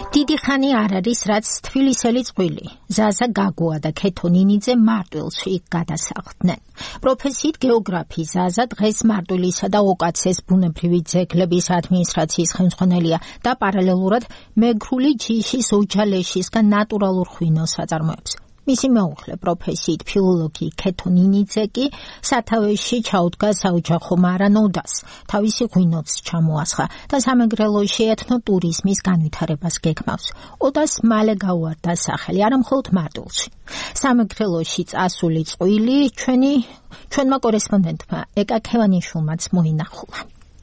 დიდი ხანი არ არის, რაც თბილისელი წყვილი, ზაზა გაგუა და ქეთო ნინიძე მარტვილში გადასახლდნენ. პროფესიით გეოგრაფი ზაზა დღეს მარტვილისა და ოკაცეს ბუნებრივი ძეგლების ადმინისტრაციის ხელმძღვანელია და პარალელურად მეგრული ჯიშის ოჯალეშისგან ნატურალურ ღვინოს აწარმოებს. მისი მეუღლე პროფესიით ფილოლოგი ქეთო ნინიძე კი სათავეში ჩაუდგა საოჯახო მარანოდას, თავისი ღვინოც ჩამოასხა და სამეგრელოში ეთნო ტურიზმის განვითარებას გეგმავს. ოდას მალე გაუარდა სახელი არა მხოლოდ მარტვილში. სამეგრელოში წასული წყვილი ჩვენმა კორესპონდენტმა ეკა ქევანიშვილმაც მოინახულა.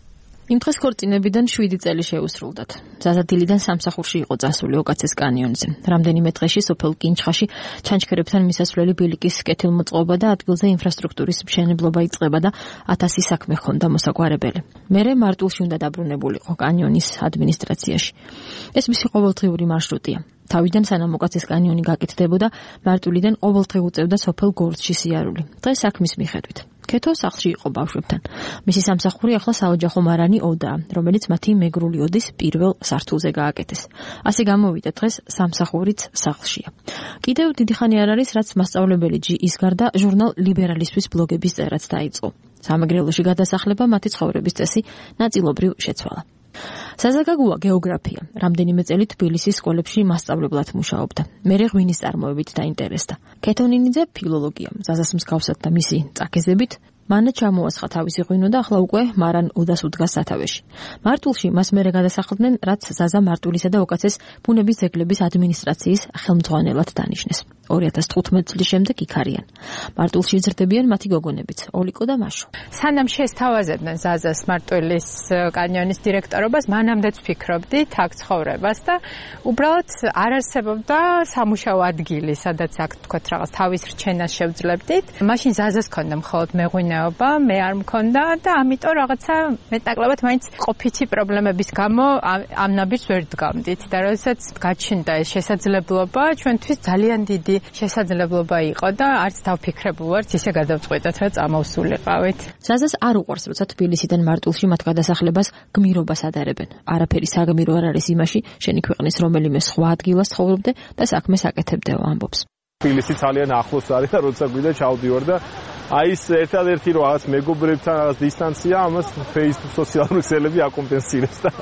იმ დღეს ქორწინებიდან 7 წელი შეუსრულდათ. ზაზა დილიდან სამსახურში იყო წასული ოკაცეს კანიონზე. რამდენიმე დღეში სოფელ კინჩხაში ჩანჩქერებთან მისასვლელი ბილიკის კეთილმოწყობა და ადგილზე ინფრასტრუქტურის მშენებლობა იწყება და 1000 საქმე ჰქონდა მოსაგვარებელი. მერე მარტვილში უნდა დაბრუნებულიყო კანიონის ადმინისტრაციაში. ეს მისი ყოველდღიური მარშრუტია. თავიდან სანამ ოკაცეს კანიონი გაკეთდებოდა, მარტვილიდან ყოველდღე უწევდა სოფელ გორცში სიარული. დღეს საქმის მიხედვით. ქეთო სახლში იყო ბავშვებთან. მისი სამსახური ახლა საოჯახო მარანი ოდაა, რომელიც მათი მეგრული ოდის პირველ სართულზე გააკეთეს. ასე გამოვიდა დღეს სამსახურიც სახლშია. კიდევ დიდი ხანი არ არის, რაც მასწავლებელი ჯი-ის გარდა ჟურნალ ლიბერალისტვის ბლოგების წერაც დაიწყო. სამეგრელოში გადასახლება მათი ცხოვრების წესი ნაწილობრივ შეცვალა. ზაზა გაგუა გეოგრაფია. რამდენიმე წელი თბილისის სკოლებში მასწავლებლად მუშაობდა. მერე ღვინის წარმოებით დაინტერესდა. ქეთო ნინიძე ფილოლოგია. ზაზას მსგავსად და მისი წაქეზებით მან ჩამოასხა თავისი ღვინო და ახლა უკვე მარან ოდას უდგას სათავეში. მარტვილში მას მერე გადასახლდნენ, რაც ზაზა მარტვილისა და ოკაცეს ბუნების ძეგლების ადმინისტრაციის ხელმძღვანელად დანიშნეს. 2015 წლის შემდეგ იქ არიან. მარტვილში იზრდებიან მათი გოგონებიც, ოლიკო და მაშო. სანამ შესთავაზებდნენ ზაზას მარტვილის კანიონის დირექტორობას, მანამდეც ვფიქრობდით აქ ცხოვრებას და უბრალოდ არ არსებობდა სამუშაო ადგილი, სადაც აქ თქვათ რაღაც თავის რჩენას შევძლებდით. მაშინ ზაზას ჰქონდა მხოლოდ მეღვინეობა, მე არ მქონდა და ამიტომ რაღაცა მეტნაკლებად მაინც ყოფითი პრობლემების გამო ამ ნაბიჯს ვერ დგამდით და როდესაც გაჩნდა ეს შესაძლებლობა, ჩვენთვის ძალიან დიდი შესაძლებლობა იყო და არც დავფიქრებულ ვართ ისე გადავწყვეტათ, რომ წამოვსულიყავით. ზაზას არ უყვარს, როცა თბილისიდან მარტვილში მათ გადასახლებას გმირობას ადარებენ. არაფერი საგმირო არ არის იმაში, შენი ქვეყნის რომელიმე სხვა ადგილას ცხოვრობდე და საქმეს აკეთებდეო, ამბობს. თბილისი ძალიან ახლოს არის და როცა გვიდა ჩავდივარ და აი ეს ერთადერთი რაღაც მეგობრებთან რაღაც დისტანცია, ამას Facebook სოციალური ქსელები აკომპენსირებს და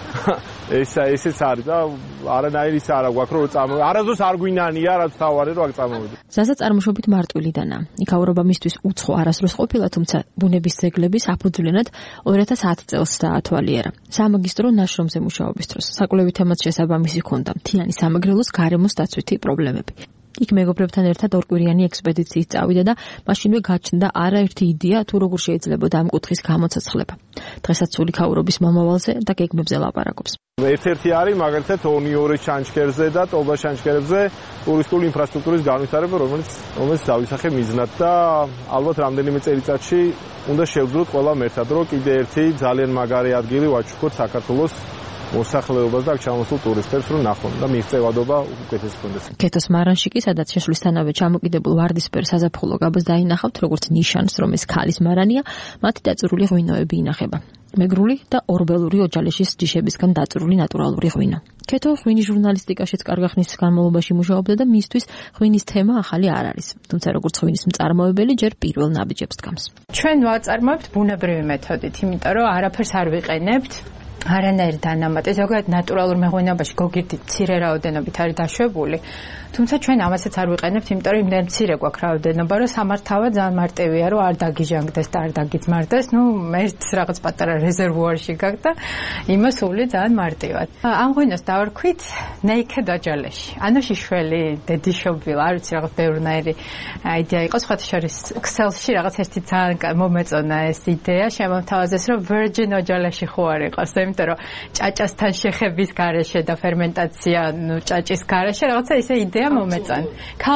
ესეც არის და არანაირი ის არა გვაქვს რომ არასდროს არ გვინანია რაც თავარი რომ აქ წამოვიდე. ზაზა წარმოშობით მარტვილიდანაა. იქაურობა მისთვის უცხო არასდროს ყოფილა, თუმცა ბუნების ძეგლების აფუძვლიანად 2010 წელს დაათვალიერა. სამაგისტრო ნაშრომზე მუშაობის დროს საკვლევი თემაც შესაბამისი ჰქონდა მთიანი სამეგრელოს გარემოს დაცვითი პრობლემები. იქ მეგობრებთან ერთად ორკვირიანი ექსპედიციით წავიდა და მაშინვე გაჩნდა არაერთი იდეა თუ როგორ შეიძლებოდა ამ კუთხის გამოცოცხლება. დღესაც სული ქაურობის მომავალზე და გეგმებზე ლაპარაკობს. ერთ-ერთი არის მაგალითად ონიორის ჩანჩქერზე და ტობა ჩანჩქერებზე ტურისტული ინფრასტრუქტურის განვითარება, რომელიც დავისახე მიზნად და ალბათ რამდენიმე წელიწადში უნდა შევძროთ ყველამ ერთად, რომ კიდე ერთი ძალიან მაგარი ადგილი ვაჩუქოთ საქართველოს მოსახლეობას და აქ ჩამოსულ ტურისტებს რომ ნახონ და მიღწევადობა უკეთესი კონდეს. ქეთოს მარანში კი სადაც შესვლისთანავე ჩამოკიდებულ ვარდისფერ საზაფხულო გაბოს დაინახავთ როგორც ნიშანს, რომ ეს ქალის მარანია, მათი დაწურული ღვინოები ინახება. მეგრული და ორბელური ოჯალეშის ჯიშებისგან დაწურული ნატურალური ღვინო. ქეთო ღვინის ჟურნალისტიკაშიც კარგი ხნის განმავლობაში მუშაობდა და მისთვის ღვინის თემა ახალი არ არის. თუმცა როგორც ღვინის მწარმოებელი ჯერ პირველ ნაბიჯებს დგამს. ჩვენ ვაწარმოებთ ბუნებრივი მეთოდით, იმიტომ რომ არაფერს არ ვიყენებთ. არანაირი დანამატი, ზოგადად ნატურალურ მეღვინეობაში გოგირდით მცირე რაოდენობით არის დაშვებული. თუმცა ჩვენ ამასაც არ ვიყენებთ, იმიტომ რომ იმდენ მცირე გვაქვს რაოდენობა, რომ სამართავა ძალიან მარტივია, რომ არ დაგიჟანგდეს და არ დაგიძმარდეს. ერთ რაღაც პატარა რეზერვუარში გაქვს და იმას სული ძალიან მარტივად. ამ ღვინოს დავარქვით naked ოჯალეში. ანუ შიშველი, დედიშობილ, არ ვიცი რაღაც ბევრნაირი იდეა იყო, სხვათა შორის Excel-ში რაღაც ერთი ძალიან მომეწონა ეს იდეა, შემომთავაზეს, რომ virgin ოჯალეში ხო არ იყოს. იმიტომ რომ ჭაჭასთან შეხების გარეშე და ფერმენტაცია, ჭაჭის გარეშე რაღაცა ისე იდეა მომეწონა.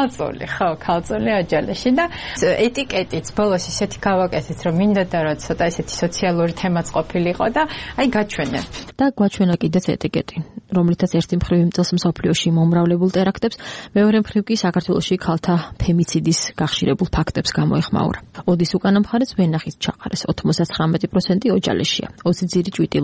ქალწული ოჯალეში და ეტიკეტიც ბოლოს ისეთი გავაკეთეთ, რომ მინდოდა რომ ცოტა ისეთი სოციალური თემაც ყოფილიყო და აი გაჩვენებთ. და გვაჩვენა კიდეც ეტიკეტი, რომლითაც ერთი მხრივ იმწელს მსოფლიოში მომრავლებულ ტერაქტებს, მეორე მხრივ კი საქართველოში ქალთა ფემიციდის გახშირებულ ფაქტებს გამოეხმაურა. ოდის უკანა მხარეც ვენახის ჩაყარეს 99% ოჯალეშია. 20 ძირი ჭვიტილურიც და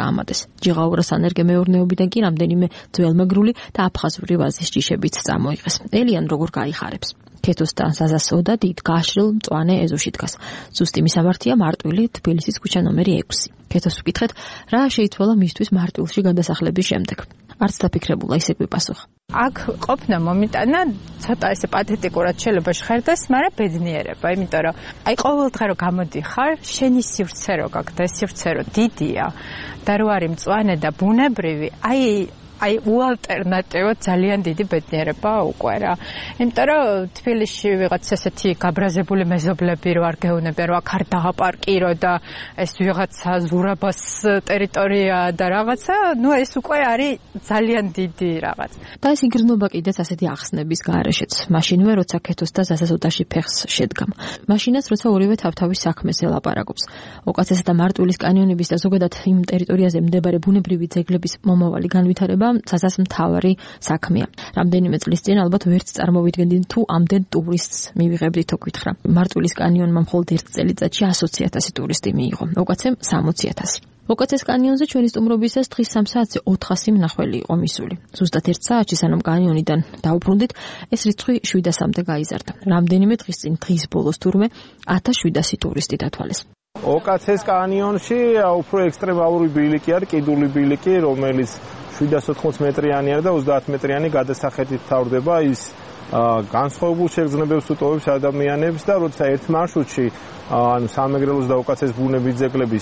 დაამატეს. ჯიღაურას ანერგემეურნეობიდან კი რამდენიმე ძველმეგრული და აფხაზური ვაზის ჯიშებიც წამოიღეს. ელიან როგორ გაიხარებს? ქეთოს და ზაზასო და დიდ გაშრილ მწვანე ეზოში დგას. ზუსტი მისამართია მარტვილი თბილისის ქუჩა ნომერი 6. ქეთოს ვკითხეთ, რა შეიცვალა მისთვის მარტვილში გადასახლების შემდეგ. არც დაფიქრებულა ისე გვიპასუხა. აქ ყოფნა მომიტანა ცოტა ესე პათეტიკურად შეიძლება ჟღერდეს, მაგრამ ბედნიერება, იმიტომ რომ აი ყოველდღე რომ გამოდიხარ, შენი სივრცე რო გაქვს და სივრცე რო დიდია და რო არის მწვანე და ბუნებრივი, აი უალტერნატივად ძალიან დიდი ბედნიერება უკვე რა. იმიტომ რომ თბილისში ვიღაც ესეთი გაბრაზებული მეზობლები რო არ გეუბნები, რომ აქ არ დააპარკირო და ეს ვიღაცა ზურაბას ტერიტორია და რაღაცა, ნუ ეს უკვე არის ძალიან დიდი რაღაც. და ეს იგრძნობა კიდეც ასეთი ახსნების გარეშეც. მაშინვე როცა ქეთოს და ზასასოდაში ფეხს შედგამ. მაშინაც როცა ორივე თავთავის საქმეს ელაპარაკობს. ოკაცესა და მარტვილის კანიონების და ზოგადად იმ ტერიტორიაზე მდებარე ბუნებრივი ძეგლების მომავალი განვითარება საზას მთავარი საქმეა. რამდენიმე წლის წინ ალბათ ვერც წარმოვიდგენდით თუ ამდენ ტურისტს მივიღებდით თქვითხრა. მარტვილის კანიონმა მხოლოდ ერთ წელიწადში 120,000 ტურისტი მიიღო. ოკაცემ 60,000. ოკაცეს კანიონზე ჩვენი სტუმრობისას დღის 3 საათზე 400 მნახველი იყო მისული. ზუსტად 1 საათში სანამ კანიონიდან დაუბრუნდით, ეს რიცხვი 700-მდე გაიზარდა. რამდენიმე დღის წინ დღის ბოლოს თურმე 1700 ტურისტი დათვალეს. ოკაცეს კანიონში უფრო ექსტრემალური ბილიკი არის, კიდული ბილიკი, რომელიც 780 მეტრიანი არის და 30 მეტრიანი გადასახედით თავდება. ის განსხვავებულ შეგრძნებებს უტოვებს ადამიანებს და როცა ერთ მარშრუტში ანუ სამეგრელოს და ოკაცეს ბუნების ძეგლების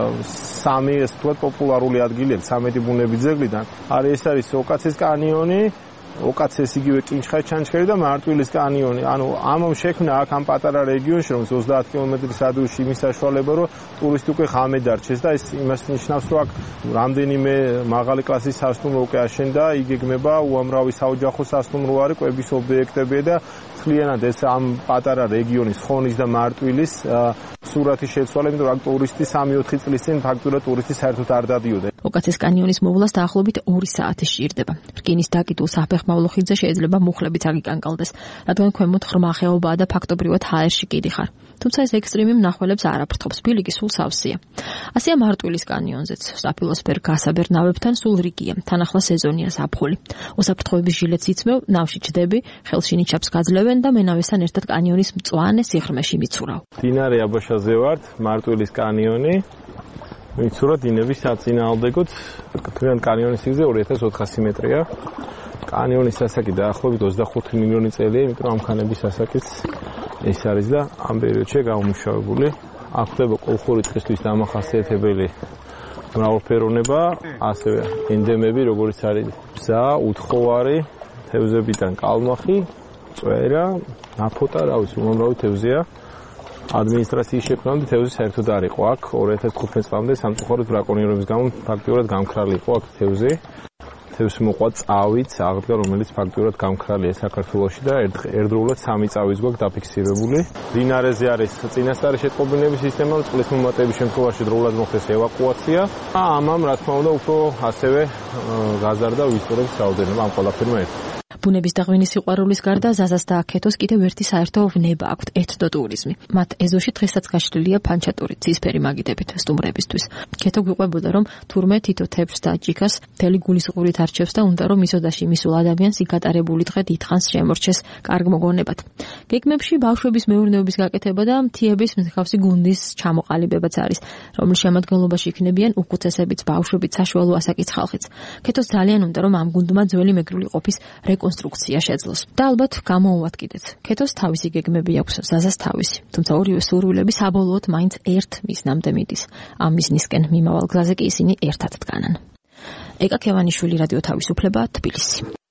3 ეს თქვათ პოპულარული ადგილია 13 ბუნების ძეგლიდან ეს არის ოკაცეს კანიონი, ოკაცეს იგივე კინჩხაის ჩანჩქერი და მარტვილის კანიონი. ანუ ამამ შექმნა აქ ამ პატარა რეგიონში, რომ 30 კილომეტრის რადიუსში იმის საშუალება, რომ ტურისტი უკვე ღამე დარჩეს და ეს იმას ნიშნავს, რომ აქ რამდენიმე მაღალი კლასის სასტუმრო უკვე აშენდა, იგეგმება უამრავი საოჯახო სასტუმრო არის, კვების ობიექტები და მთლიანად ეს ამ პატარა რეგიონის ხონის და მარტვილის სურათი შეცვალა, იმიტომ რომ აქ ტურისტი 3-4 წლის წინ ფაქტურად ტურისტი საერთოდ არ დადიოდა. ოკაცეს კანიონის მოვლას დაახლოებით 2 საათი სჭირდება. რკინის დაკიდულ საფეხმავლო ხიდზე შეიძლება მუხლებიც აგიკანკალდეს, რადგან ქვემოთ ღრმა ხეობაა და ფაქტობრივად ჰაერში კიდიხარ. თუმცა ეს ექსტრემი მნახველებს არ აფრთხობს, ბილიკი სულ სავსეა. ასეა მარტვილის კანიონზეც. საფილოსფერ გასაბერ ნავებთან სულ რიგია. თან ახლა სეზონია ზაფხული. უსაფრთხოების ჟილეტს იცმევ, ნავში ჩდები, ხელში ნიჩაბს გაძლევენ და მენავესთან ერთად კანიონის მწვანე სიღრმეში მიცურავ. დინარე აბაშაზე ვართ, მარტვილის კანიონი. მიცურა დინების საწინააღმდეგოდ, თქვენ კანიონის სიგრძე 2400 მეტრია. კანიონის სასაკი დაახლოებით 25 მილიონი წელია, იმიტომ რომ ამ ქანების სასაკიც ეს არის და ამ პერიოდში გამომუშავებული. აქ ხდება კოლხური ტყისთვის დამახასიათებელი მრავალფეროვნება, ასევე ენდემები, როგორიც არის ბზა, უთხოვარი, თევზებიდან კალმახი, წვერა, ნაფოტა, რა ვიცი, უამრავი თევზია. ადმინისტრაციის შექმნამდე თევზი საერთოდ არ იყო აქ 2015 წლამდე სამწუხაროდ ბრაკონიერების გამო ფაქტიურად გამქრალი იყო აქ თევზი. თევზს მოყვა წავით აღდგა, რომელიც ფაქტიურად გამქრალია საქართველოში და ერთდროულად 3 წავის გვაქვს დაფიქსირებული. დინარეზე არის წინასწარი შეტყობინების სისტემა, წყლის მომატების შემთხვევაში დროულად მოხდეს ევაკუაცია. ამამ რა თქმა უნდა უფრო ასევე გაზარდა ვიზიტორების რაოდენობა ამ ყველაფერმა ერთად. ბუნების დაღვინის სიყვარულის გარდა ზაზას და ქეთოს კიდევ ერთი საერთო ვნება აქვთ ეთნოტურიზმი. მათ ეზოში დღესაც გაშლილია ფანჩატური ცისფერი მაგიდებით სტუმრებისთვის. ქეთო გვიყვებოდა, რომ თურმე თითო თეფს და ჭიქას მთელი გულისყურით არჩევს და უნდა რომ მისოდაში მისულ ადამიანს იგატარებული დღე დიდხანს შემორჩეს კარგ მოგონებად. გეგმებში ბავშვების მეურნეობის გაკეთება და მთიების მსგავსი გუნდის ჩამოყალიბებაც არის, რომლის შემადგენლობაში იქნებიან უკუცესებიც, ბავშვებიც, საშუალო ასაკის ხალხიც. ქეთოს ძალიან უნდა რომ ამ გუნდმა ძველი მეგრული ყოფის რეკონსტრუქცია შეძლოს. და ალბათ გამოუვათ კიდეც. ქეთოს თავისი გეგმები აქვს, ზაზას თავისი. თუმცა ორივე სურვილები საბოლოოდ მაინც ერთ მიზნამდე მიდის. ამ მიზნისკენ მიმავალ გზაზე კი ისინი ერთად დგანან. ეკა ქევანიშვილი, რადიო თავისუფლება, თბილისი.